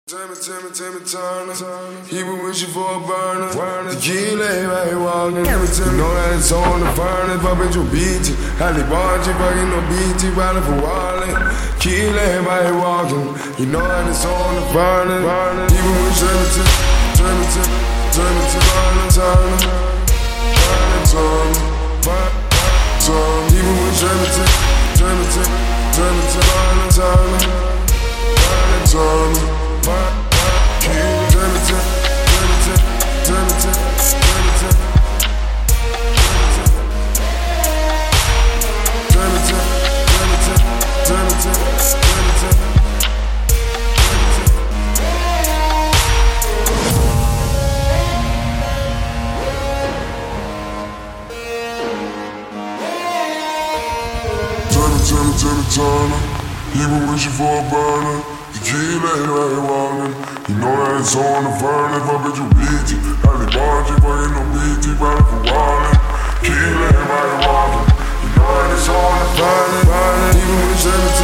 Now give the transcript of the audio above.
Timmy Turner. He was wishing for a burner. Tequila, right walking. You know that it's on the furnace. Poppin' your beach. Halle Bargy, fucking no BT, riding for Wally. Tequila, right walking. You know that it's on the furnace. He was wishing Turner. He was wishing Turner. Turner. He was wishing for a burner. Tequila, right walking. You know that it's on the furnace. Poppin' your BT. Halle Bargy, fucking no BT, riding for Wally. Tequila, right walking. You know that it's on the furnace. He was wishing